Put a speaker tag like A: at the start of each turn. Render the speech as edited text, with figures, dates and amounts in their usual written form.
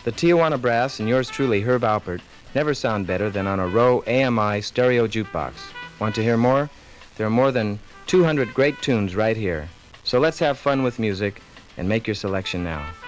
A: The Tijuana Brass and yours truly, Herb Alpert, never sound better than on a Rowe AMI stereo jukebox. Want to hear more? There are more than 200 great tunes right here. So let's have fun with music and make your selection now.